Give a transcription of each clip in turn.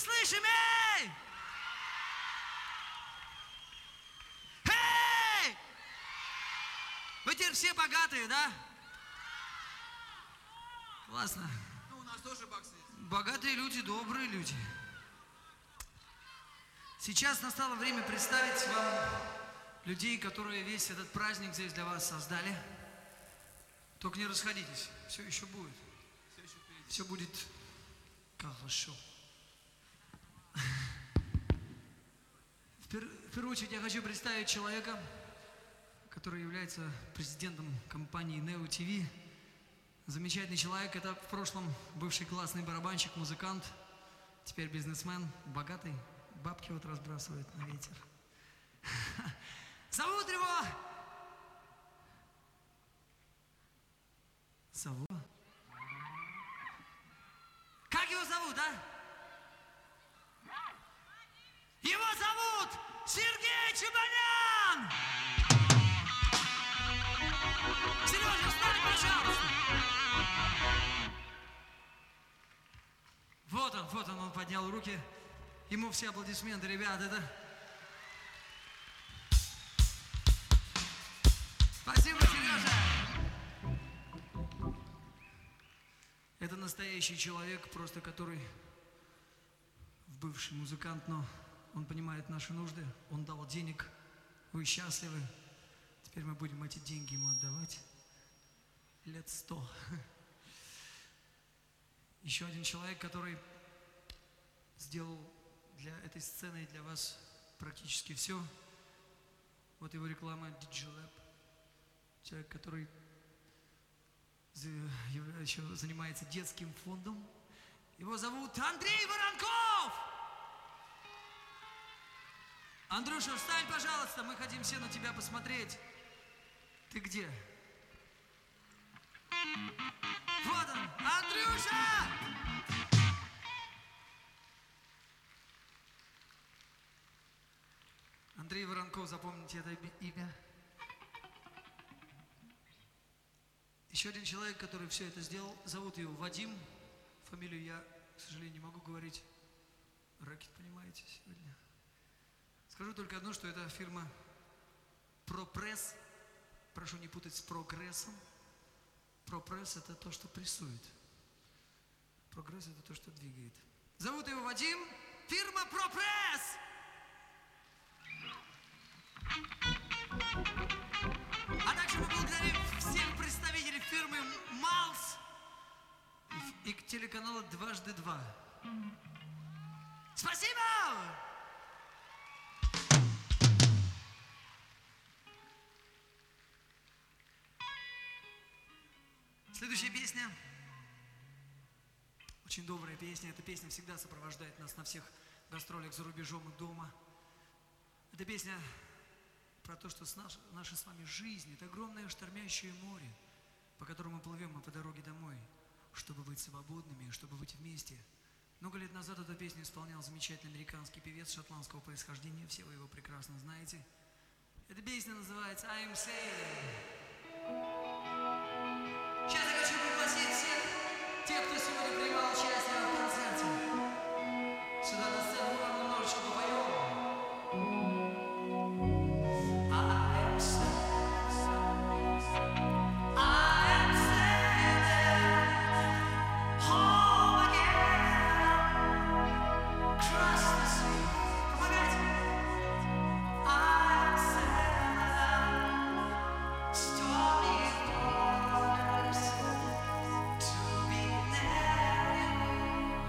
слышим, эй! Эй! Вы теперь все богатые, да? Классно. Ну, у нас тоже баксы есть. Богатые люди, добрые люди. Сейчас настало время представить вам людей, которые весь этот праздник здесь для вас создали. Только не расходитесь, все еще будет. Все будет хорошо. В первую очередь я хочу представить человека, который является президентом компании Neo TV. Замечательный человек, это в прошлом бывший классный барабанщик, музыкант, теперь бизнесмен, богатый, бабки вот разбрасывает на ветер. Зовут его... Зовут? Как его зовут, а? Его зовут Сергей Чубанян! Сережа, встань, пожалуйста! Вот он поднял руки. Ему все аплодисменты, ребят, это... Спасибо, Сережа! Это настоящий человек, просто который бывший музыкант, но он понимает наши нужды, он дал денег, вы счастливы. Теперь мы будем эти деньги ему отдавать лет 100. Еще один человек, который сделал для этой сцены и для вас практически все. Вот его реклама DigiLab. Человек, который еще занимается детским фондом. Его зовут Андрей Воронков! Андрюша, встань, пожалуйста, мы хотим все на тебя посмотреть. Ты где? Вот он, Андрюша! Андрей Воронков, запомните это имя. Еще один человек, который все это сделал, зовут его Вадим. Фамилию я, к сожалению, не могу говорить. Рэкет, понимаете, сегодня. Скажу только одно, что это фирма ProPress. Прошу не путать с прогрессом. ProPress – это то, что прессует. Прогресс – это то, что двигает. Зовут его Вадим. Фирма ProPress! А также мы благодарим всех представителей фирмы Малс и телеканала «Дважды два». Спасибо! Следующая песня. Очень добрая песня. Эта песня всегда сопровождает нас на всех гастролях за рубежом и дома. Эта песня про то, что наша с вами жизнь – это огромное штормящее море, по которому мы плывем по дороге домой, чтобы быть свободными, чтобы быть вместе. Много лет назад эту песню исполнял замечательный американский певец шотландского происхождения, все вы его прекрасно знаете. Эта песня называется «I'm Sailing». Сейчас я хочу пригласить всех тех, кто сегодня принимал участие в концерте, сюда на сцену, мы вам немножечко попоем. To be near you.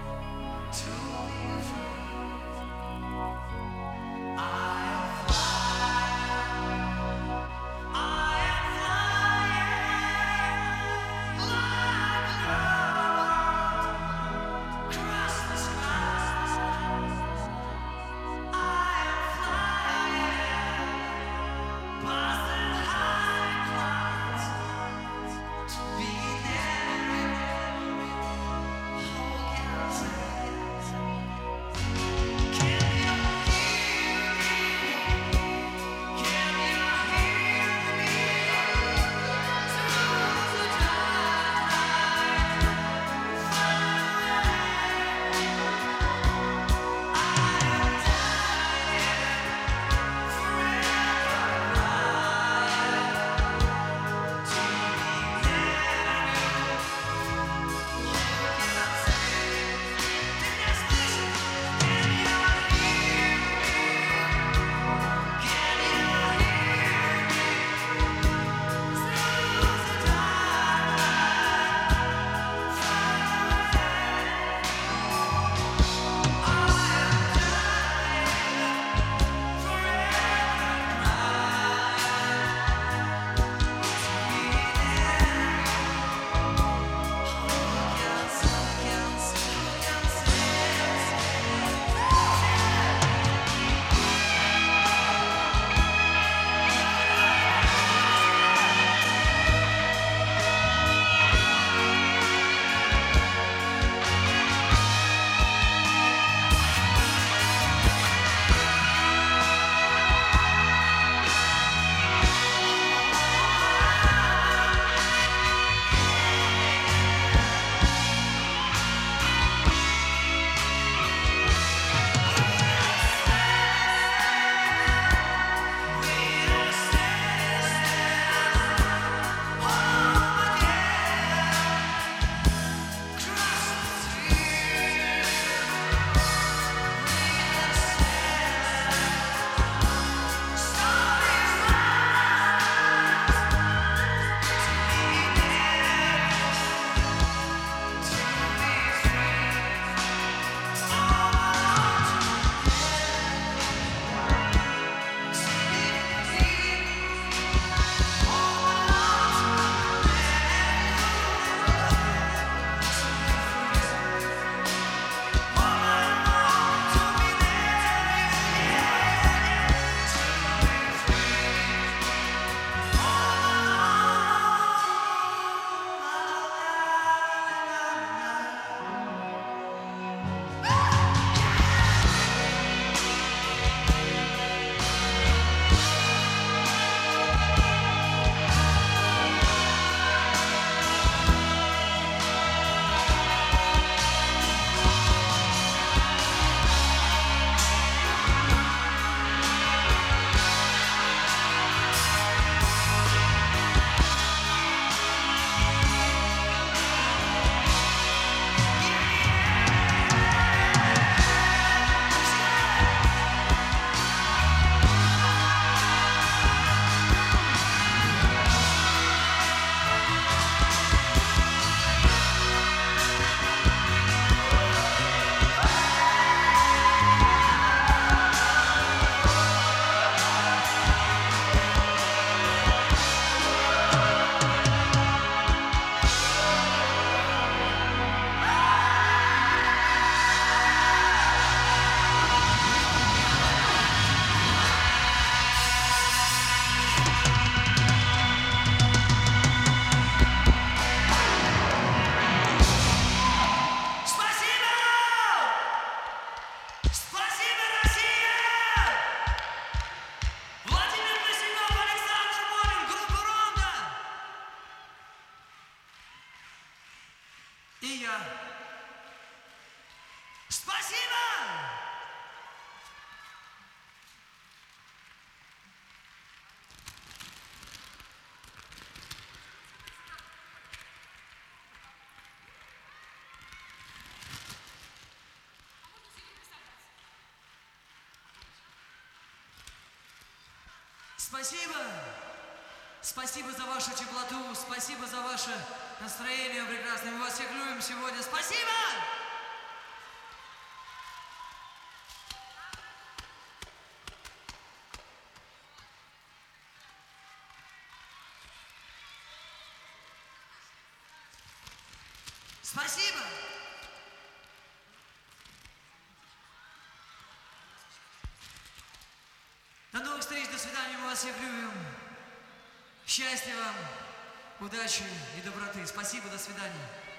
Спасибо. Спасибо за вашу теплоту, спасибо за ваше настроение прекрасное. Мы вас всех любим сегодня. Спасибо! Спасибо! До новых встреч, до свидания, мы вас всех любим. Счастья вам, удачи и доброты. Спасибо, до свидания.